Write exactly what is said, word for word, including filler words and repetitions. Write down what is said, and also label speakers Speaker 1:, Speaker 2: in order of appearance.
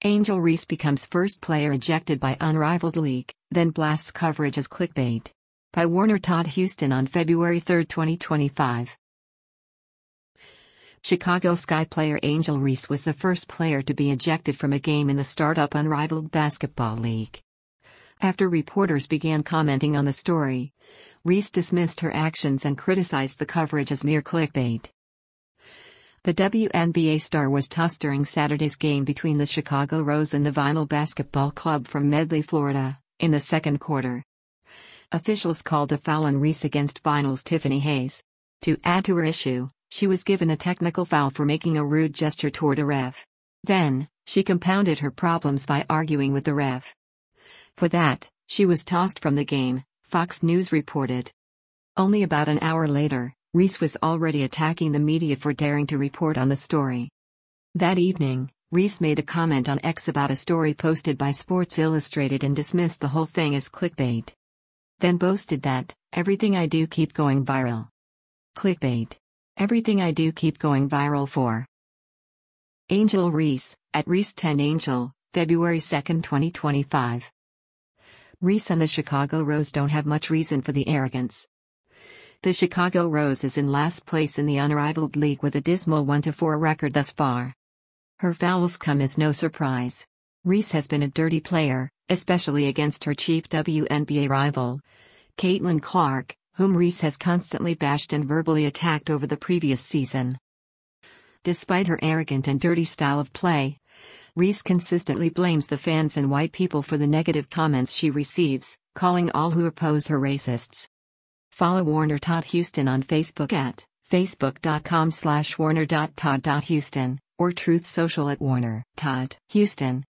Speaker 1: Angel Reese becomes first player ejected by Unrivaled League, then blasts coverage as clickbait. By Warner Todd Houston on February third, twenty twenty-five. Chicago Sky player Angel Reese was the first player to be ejected from a game in the startup Unrivaled Basketball League. After reporters began commenting on the story, Reese dismissed her actions and criticized the coverage as mere clickbait. The W N B A star was tossed during Saturday's game between the Chicago Rose and the Vinyl Basketball Club from Medley, Florida, in the second quarter. Officials called a foul on Reese against Vinyl's Tiffany Hayes. To add to her issue, she was given a technical foul for making a rude gesture toward a ref. Then, she compounded her problems by arguing with the ref. For that, she was tossed from the game, Fox News reported. Only about an hour later, Reese was already attacking the media for daring to report on the story. That evening, Reese made a comment on X about a story posted by Sports Illustrated and dismissed the whole thing as clickbait. Then boasted that, "Everything I do keep going viral." Clickbait. Everything I do keep going viral for. Angel Reese, at Reese ten Angel, February second, twenty twenty-five. Reese and the Chicago Rose don't have much reason for the arrogance. The Chicago Rose is in last place in the Unrivaled League with a dismal one to four record thus far. Her fouls come as no surprise. Reese has been a dirty player, especially against her chief W N B A rival, Caitlin Clark, whom Reese has constantly bashed and verbally attacked over the previous season. Despite her arrogant and dirty style of play, Reese consistently blames the fans and white people for the negative comments she receives, calling all who oppose her racists. Follow Warner Todd Houston on Facebook at facebook.com slash warner.todd.houston or Truth Social at Warner Todd Houston.